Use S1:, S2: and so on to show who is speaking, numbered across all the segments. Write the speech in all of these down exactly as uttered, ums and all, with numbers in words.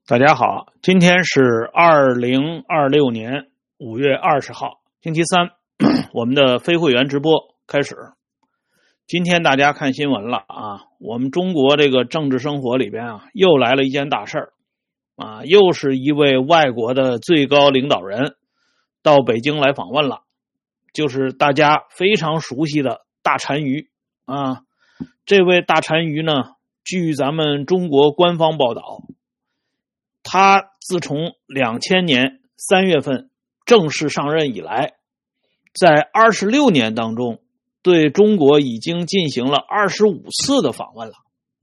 S1: 大家好，今天是二零二六年五月二十号，星期三，我们的非会员直播开始。今天大家看新闻了啊，我们中国这个政治生活里边啊，又来了一件大事儿啊，又是一位外国的最高领导人到北京来访问了，就是大家非常熟悉的大单于啊。这位大单于呢，据咱们中国官方报道，他自从两千年三月份正式上任以来，在二十六年当中，对中国已经进行了二十五次的访问了。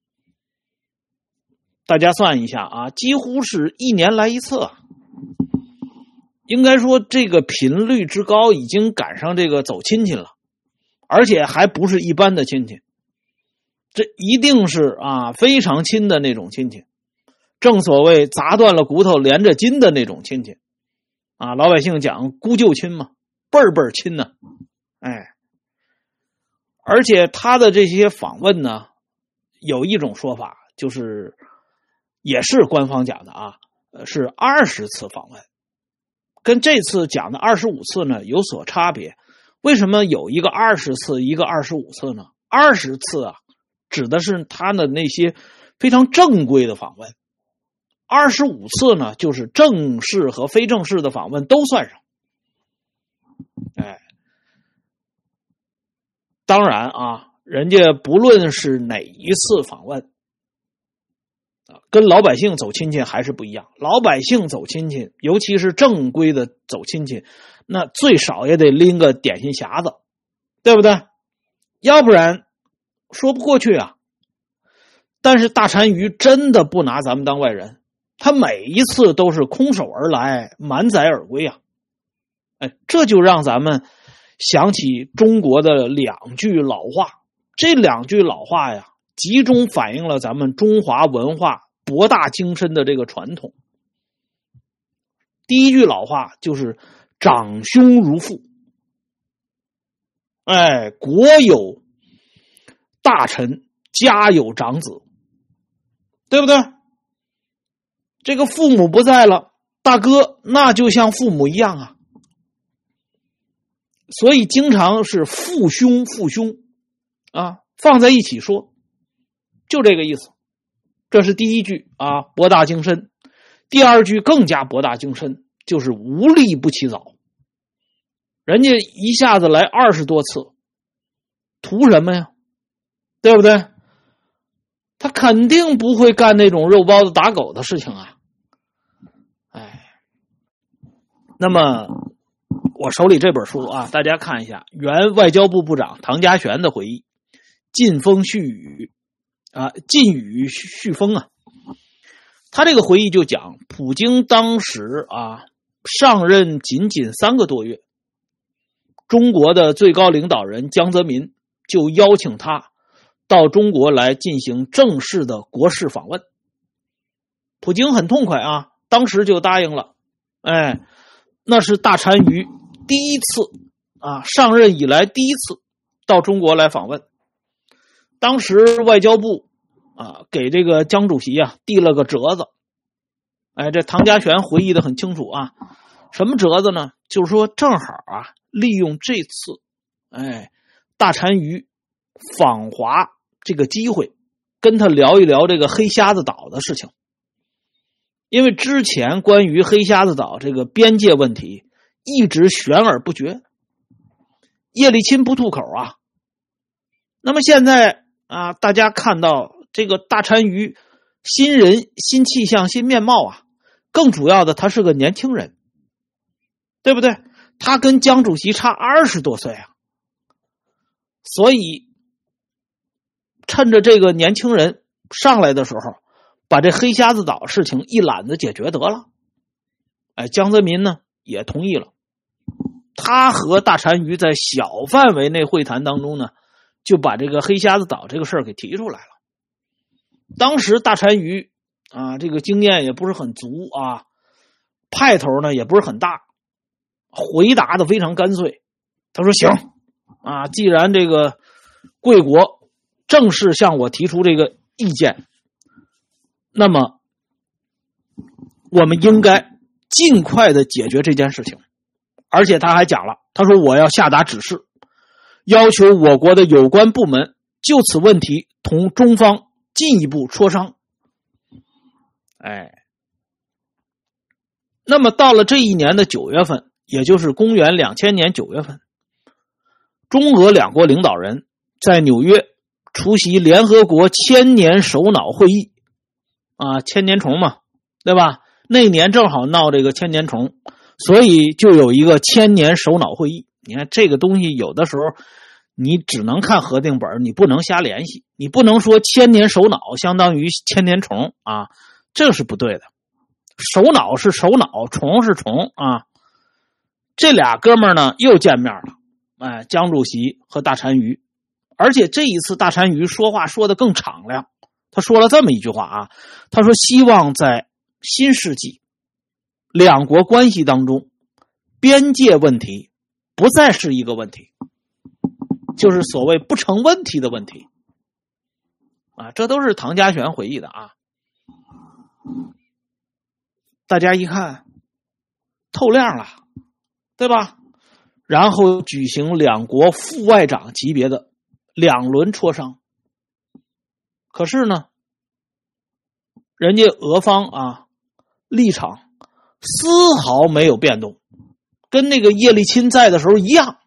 S1: 大家算一下啊，几乎是一年来一次啊。应该说这个频率之高，已经赶上这个走亲戚了，而且还不是一般的亲戚，这一定是啊非常亲的那种亲戚。正所谓砸断了骨头连着筋的那种亲戚啊，老百姓讲姑舅亲嘛，辈儿辈儿亲呢。哎，而且他的这些访问呢，有一种说法，就是也是官方讲的啊，是二十次访问，跟这次讲的二十五次呢有所差别。为什么有一个二十次，一个二十五次呢？二十次啊，指的是他的那些非常正规的访问。二十五次呢，就是正式和非正式的访问都算上。哎，当然啊，人家不论是哪一次访问，跟老百姓走亲戚还是不一样。老百姓走亲戚，尤其是正规的走亲戚，那最少也得拎个点心匣子，对不对？要不然说不过去啊。但是大单于真的不拿咱们当外人，他每一次都是空手而来，满载而归啊！哎，这就让咱们想起中国的两句老话。这两句老话呀，集中反映了咱们中华文化博大精深的这个传统。第一句老话就是长兄如父。哎，国有大臣，家有长子，对不对？这个父母不在了，大哥那就像父母一样啊，所以经常是父兄父兄啊，放在一起说，就这个意思。这是第一句啊，博大精深。第二句更加博大精深，就是无利不起早。人家一下子来二十多次，图什么呀？对不对？他肯定不会干那种肉包子打狗的事情啊。哎，那么我手里这本书啊，大家看一下，原外交部部长唐家璇的回忆，晋风续语啊，晋语续风啊。他这个回忆就讲，普京当时啊上任仅仅三个多月，中国的最高领导人江泽民就邀请他到中国来进行正式的国事访问。普京很痛快啊，当时就答应了。哎，那是大单于第一次啊，上任以来第一次到中国来访问。当时外交部啊给这个江主席啊递了个折子。哎，这唐家璇回忆的很清楚啊，什么折子呢？就是说正好啊，利用这次哎大单于访华这个机会，跟他聊一聊这个黑瞎子岛的事情。因为之前关于黑瞎子岛这个边界问题一直悬而不决，叶利钦不吐口啊。那么现在啊，大家看到这个大单于新人、新气象、新面貌啊，更主要的他是个年轻人，对不对？他跟江主席差二十多岁啊，所以趁着这个年轻人上来的时候，把这黑瞎子岛事情一揽子解决得了。哎，江泽民呢也同意了，他和大单于在小范围内会谈当中呢，就把这个黑瞎子岛这个事儿给提出来了。当时大单于啊，这个经验也不是很足啊，派头呢也不是很大，回答的非常干脆。他说行啊，既然这个贵国正式向我提出这个意见，那么我们应该尽快的解决这件事情。而且他还讲了，他说我要下达指示，要求我国的有关部门就此问题同中方进一步磋商。哎，那么到了这一年的九月份，也就是公元两千年九月份，中俄两国领导人在纽约出席联合国千年首脑会议啊，千年虫嘛，对吧？那年正好闹这个千年虫，所以就有一个千年首脑会议。你看这个东西有的时候你只能看核定本，你不能瞎联系，你不能说千年首脑相当于千年虫啊，这是不对的。首脑是首脑，虫是虫啊。这俩哥们儿呢又见面了，哎，江主席和大单于，而且这一次大单于说话说得更敞亮，他说了这么一句话啊，他说希望在新世纪两国关系当中，边界问题不再是一个问题，就是所谓不成问题的问题啊，这都是唐家璇回忆的啊。大家一看透亮了，对吧？然后举行两国副外长级别的两轮磋商。可是呢，人家俄方啊立场丝毫没有变动，跟那个叶利钦在的时候一样。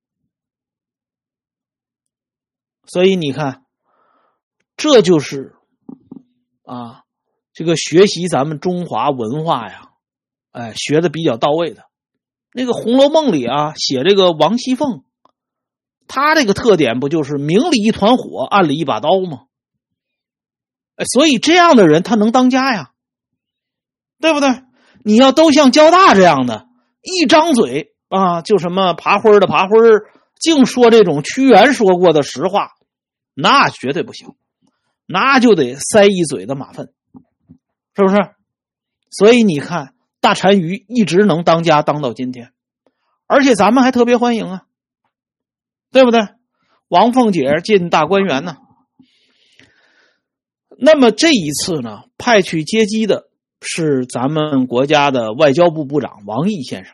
S1: 所以你看，这就是啊这个学习咱们中华文化呀，哎，学的比较到位的。那个《红楼梦》里啊，写这个王熙凤，她这个特点不就是明里一团火，暗里一把刀吗？哎，所以这样的人他能当家呀，对不对？你要都像交大这样的，一张嘴啊就什么爬灰的爬灰，净说这种屈原说过的实话，那绝对不行，那就得塞一嘴的马粪，是不是？所以你看大单于一直能当家当到今天，而且咱们还特别欢迎啊，对不对？王凤姐进大观园呢。那么这一次呢，派去接机的是咱们国家的外交部部长王毅先生，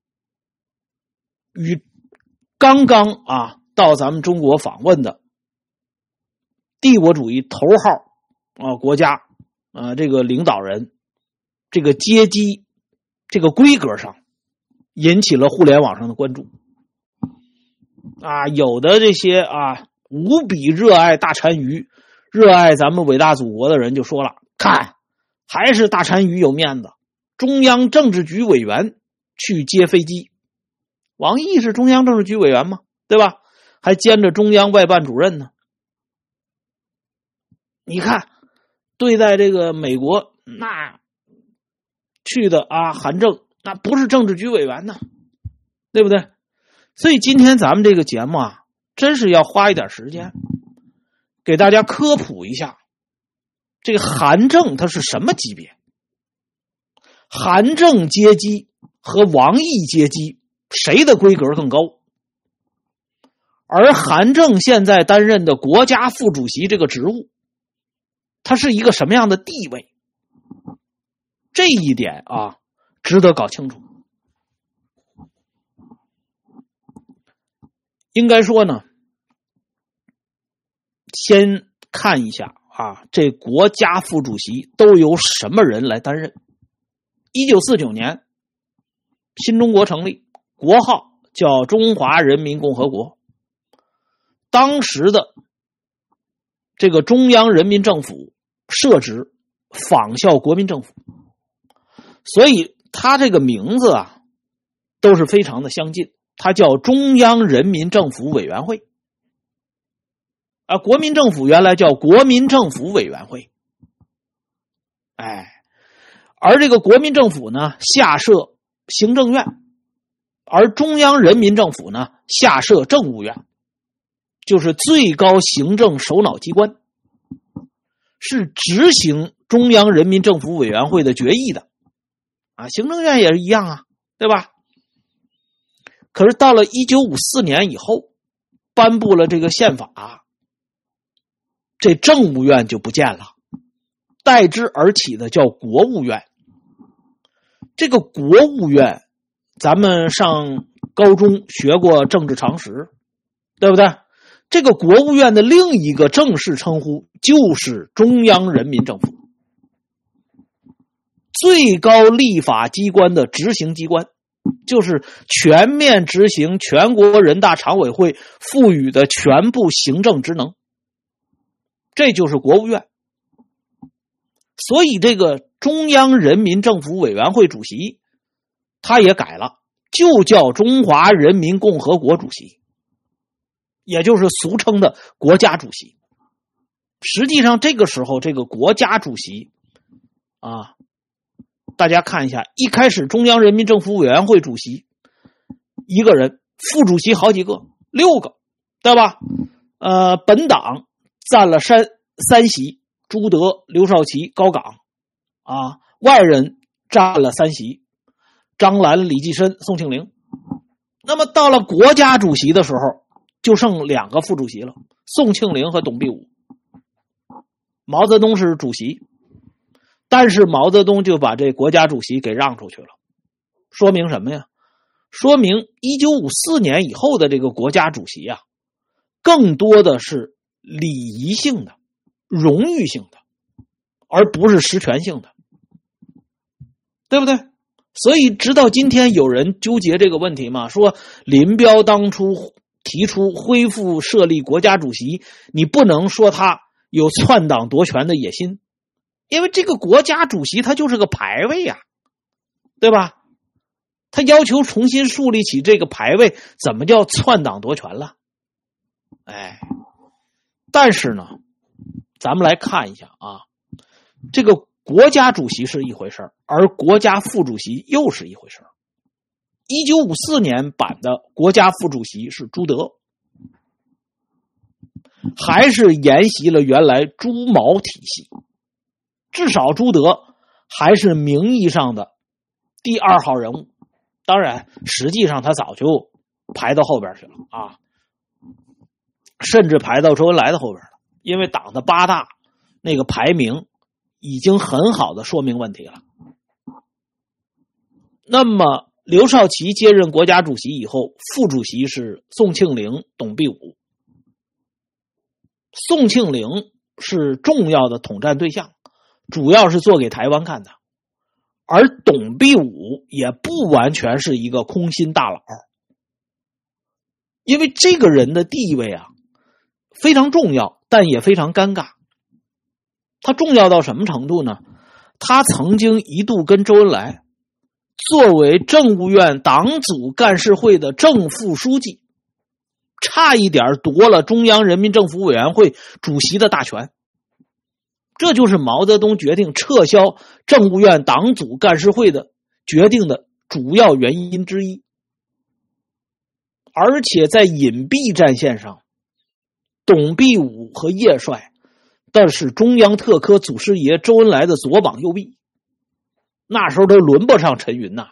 S1: 与刚刚啊到咱们中国访问的帝国主义头号啊国家啊这个领导人，这个接机这个规格上引起了互联网上的关注啊，有的这些啊无比热爱大单于、热爱咱们伟大祖国的人就说了，看还是大单于有面子，中央政治局委员去接飞机。王毅是中央政治局委员吗？对吧？还兼着中央外办主任呢。你看对待这个美国那去的啊韩正，那不是政治局委员呢，对不对？所以今天咱们这个节目啊，真是要花一点时间给大家科普一下这个韩正他是什么级别。韩正接机和王毅接机谁的规格更高？而韩正现在担任的国家副主席这个职务，他是一个什么样的地位？这一点啊值得搞清楚。应该说呢，先看一下啊，这国家副主席都由什么人来担任。一九四九年新中国成立，国号叫中华人民共和国。当时的这个中央人民政府设置仿效国民政府，所以他这个名字啊都是非常的相近，它叫中央人民政府委员会啊，国民政府原来叫国民政府委员会。哎，而这个国民政府呢下设行政院，而中央人民政府呢下设政务院，就是最高行政首脑机关，是执行中央人民政府委员会的决议的啊，行政院也是一样啊，对吧？可是到了一九五四年以后颁布了这个宪法，这政务院就不见了，代之而起的叫国务院这个国务院，咱们上高中学过政治常识，对不对？这个国务院的另一个正式称呼就是中央人民政府，最高立法机关的执行机关，就是全面执行全国人大常委会赋予的全部行政职能，这就是国务院。所以这个中央人民政府委员会主席他也改了，就叫中华人民共和国主席，也就是俗称的国家主席。实际上这个时候这个国家主席啊，大家看一下，一开始中央人民政府委员会主席一个人，副主席好几个，六个，对吧？呃，本党占了三三席，朱德、刘少奇、高岗啊，外人占了三席，张澜、李济深、宋庆龄。那么到了国家主席的时候，就剩两个副主席了，宋庆龄和董必武。毛泽东是主席，但是毛泽东就把这国家主席给让出去了，说明什么呀？说明一九五四年以后的这个国家主席啊，更多的是礼仪性的、荣誉性的，而不是实权性的，对不对？所以直到今天有人纠结这个问题嘛，说林彪当初提出恢复设立国家主席，你不能说他有篡党夺权的野心，因为这个国家主席他就是个牌位呀、啊，对吧？他要求重新树立起这个牌位，怎么叫篡党夺权了？哎，但是呢，咱们来看一下啊，这个国家主席是一回事，而国家副主席又是一回事。一九五四年版的国家副主席是朱德，还是沿袭了原来朱毛体系，至少朱德还是名义上的第二号人物，当然实际上他早就排到后边去了啊，甚至排到周恩来的后边了，因为党的八大那个排名已经很好的说明问题了。那么刘少奇接任国家主席以后，副主席是宋庆龄、董必武。宋庆龄是重要的统战对象，主要是做给台湾看的，而董必武也不完全是一个空心大佬，因为这个人的地位啊非常重要，但也非常尴尬。他重要到什么程度呢？他曾经一度跟周恩来作为政务院党组干事会的正副书记，差一点夺了中央人民政府委员会主席的大权。这就是毛泽东决定撤销政务院党组干事会的决定的主要原因之一。而且在隐蔽战线上，董必武和叶帅但是中央特科祖师爷周恩来的左膀右臂，那时候都轮不上陈云呐。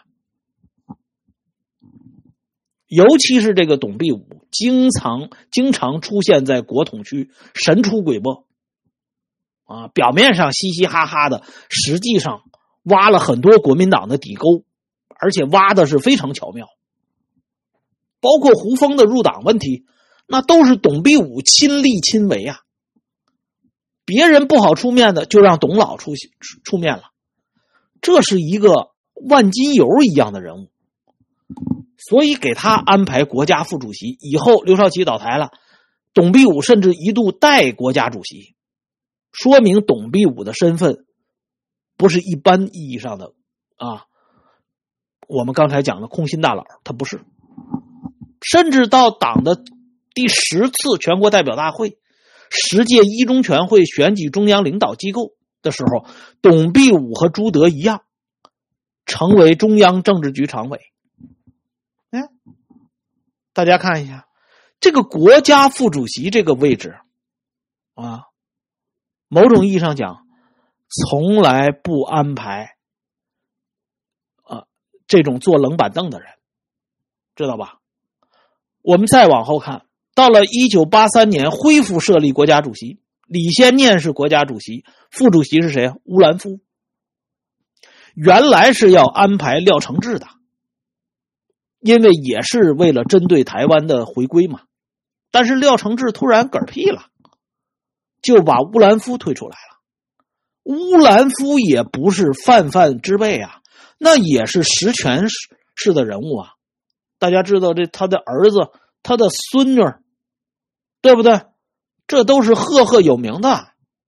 S1: 尤其是这个董必武经常经常出现在国统区，神出鬼没啊，表面上嘻嘻哈哈的，实际上挖了很多国民党的底沟，而且挖的是非常巧妙。包括胡风的入党问题，那都是董必武亲力亲为啊。别人不好出面的，就让董老出出面了。这是一个万金油一样的人物，所以给他安排国家副主席。以后刘少奇倒台了，董必武甚至一度代国家主席，说明董必武的身份不是一般意义上的啊，我们刚才讲的空心大佬，他不是。甚至到党的第十次全国代表大会，十届一中全会选举中央领导机构的时候，董必武和朱德一样成为中央政治局常委。哎，大家看一下这个国家副主席这个位置啊，某种意义上讲从来不安排啊这种坐冷板凳的人，知道吧？我们再往后看，到了一九八三年恢复设立国家主席，李先念是国家主席，副主席是谁啊？乌兰夫。 原来是要安排廖承志的，因为也是为了针对台湾的回归嘛。但是廖承志突然嗝屁了，就把乌兰夫推出来了。乌兰夫也不是泛泛之辈啊，那也是实权式的人物啊。大家知道这他的儿子，他的孙女，对不对？这都是赫赫有名的。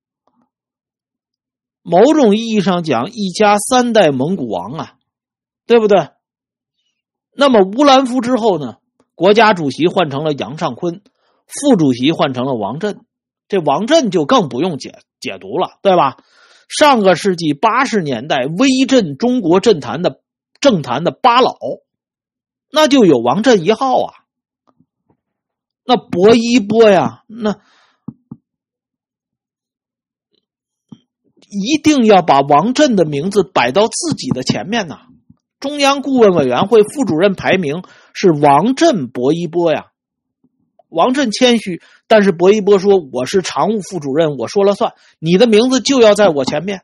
S1: 某种意义上讲，一家三代蒙古王啊，对不对？那么乌兰夫之后呢，国家主席换成了杨尚昆，副主席换成了王震。这王震就更不用解解读了，对吧？上个世纪八十年代威震中国政坛的政坛的八老，那就有王震一号啊。那薄一波呀，那一定要把王震的名字摆到自己的前面呐。中央顾问委员会副主任排名是王震、薄一波呀。王震谦虚，但是薄一波说我是常务副主任，我说了算，你的名字就要在我前面。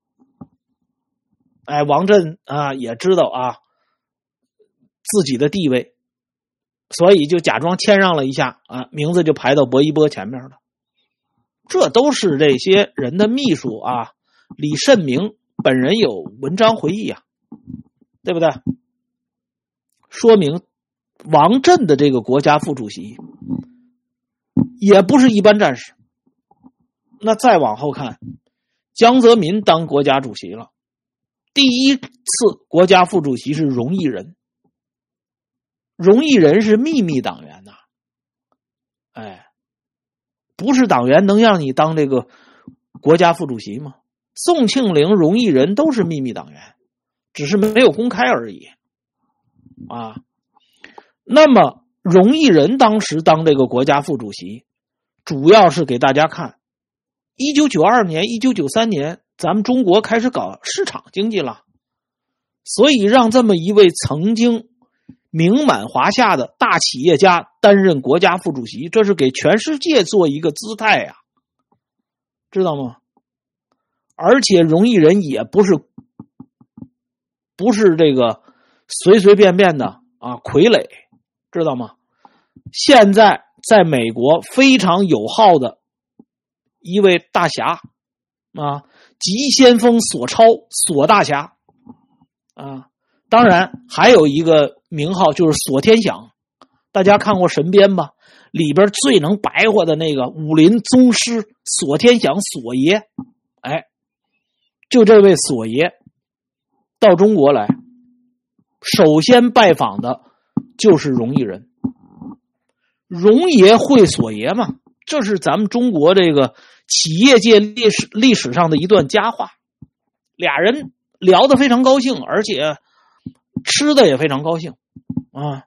S1: 哎，王震啊也知道啊自己的地位，所以就假装谦让了一下啊，名字就排到薄一波前面了。这都是这些人的秘书啊，李慎明本人有文章回忆啊，对不对？说明王震的这个国家副主席也不是一般战士。那再往后看，江泽民当国家主席了，第一次国家副主席是荣毅仁。荣毅仁是秘密党员呐、啊，哎，不是党员能让你当这个国家副主席吗？宋庆龄、荣毅仁都是秘密党员，只是没有公开而已啊。那么荣毅仁当时当这个国家副主席，主要是给大家看一九九二年一九九三年咱们中国开始搞市场经济了，所以让这么一位曾经名满华夏的大企业家担任国家副主席，这是给全世界做一个姿态呀、啊，知道吗？而且荣毅仁也不是不是这个随随便便的啊傀儡，知道吗？现在在美国非常有号的一位大侠啊，急先锋索超，索大侠啊，当然还有一个名号就是索天享，大家看过神鞭吧？里边最能白话的那个武林宗师索天享索爷，哎，就这位索爷到中国来，首先拜访的就是荣毅仁。荣爷会索爷嘛，这是咱们中国这个企业界历史历史上的一段佳话。俩人聊得非常高兴，而且吃的也非常高兴啊。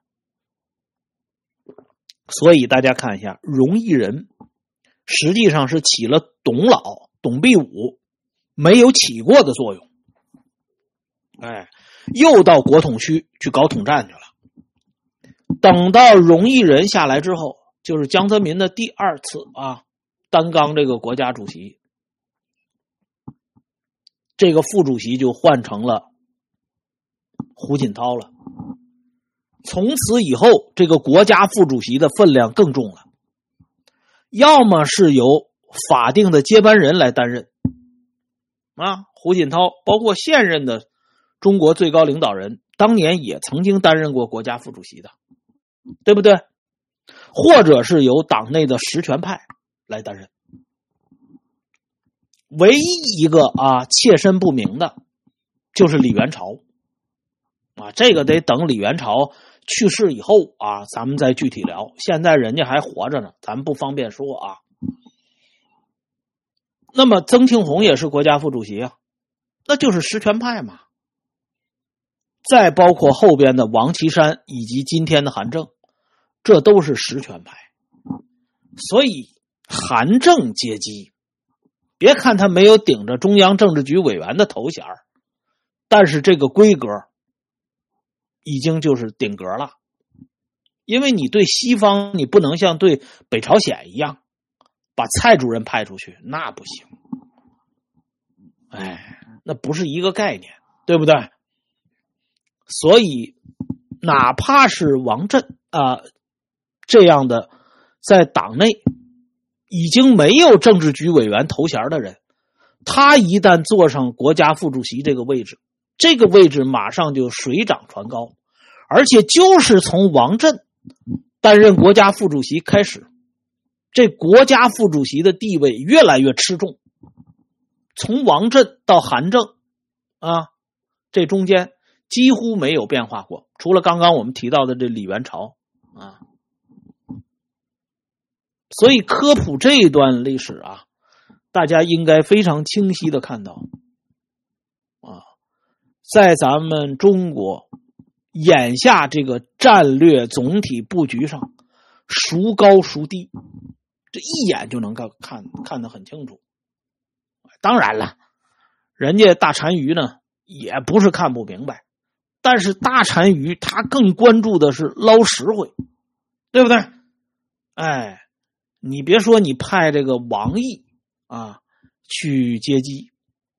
S1: 所以大家看一下，荣毅仁实际上是起了董老、董必武没有起过的作用。哎，又到国统区去搞统战去了。等到荣毅仁下来之后，就是江泽民的第二次啊担纲这个国家主席，这个副主席就换成了胡锦涛了。从此以后，这个国家副主席的分量更重了，要么是由法定的接班人来担任啊，胡锦涛包括现任的中国最高领导人当年也曾经担任过国家副主席的，对不对？或者是由党内的实权派来担任。唯一一个啊切身不明的就是李元朝啊，这个得等李元朝去世以后啊咱们再具体聊，现在人家还活着呢，咱们不方便说啊。那么曾庆红也是国家副主席啊，那就是实权派嘛。再包括后边的王岐山以及今天的韩正，这都是实权派。所以韩正阶级，别看他没有顶着中央政治局委员的头衔，但是这个规格已经就是顶格了。因为你对西方，你不能像对北朝鲜一样把蔡主任派出去，那不行。哎，那不是一个概念对不对？所以哪怕是王震啊、呃、这样的在党内已经没有政治局委员头衔的人，他一旦坐上国家副主席这个位置，这个位置马上就水涨船高，而且就是从王震担任国家副主席开始，这国家副主席的地位越来越吃重。从王震到韩正啊，这中间几乎没有变化过，除了刚刚我们提到的这李元朝啊。所以科普这一段历史啊，大家应该非常清晰的看到啊，在咱们中国眼下这个战略总体布局上，孰高孰低，这一眼就能看看看得很清楚。当然了，人家大单于呢也不是看不明白，但是大单于他更关注的是捞实惠，对不对？哎，你别说你派这个王毅啊去接机，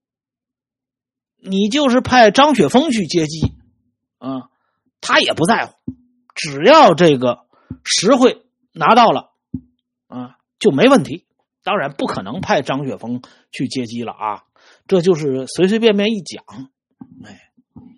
S1: 你就是派张雪峰去接机啊，他也不在乎，只要这个实惠拿到了啊就没问题。当然不可能派张雪峰去接机了啊，这就是随随便便一讲。哎，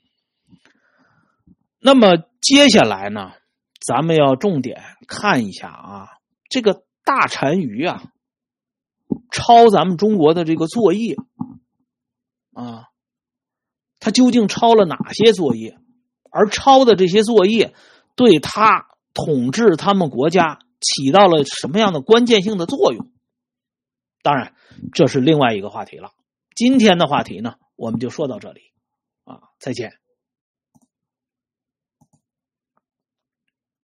S1: 那么接下来呢，咱们要重点看一下啊，这个大单于啊抄咱们中国的这个作业啊，他究竟抄了哪些作业，而抄的这些作业对他统治他们国家起到了什么样的关键性的作用。当然这是另外一个话题了，今天的话题呢我们就说到这里啊，再见。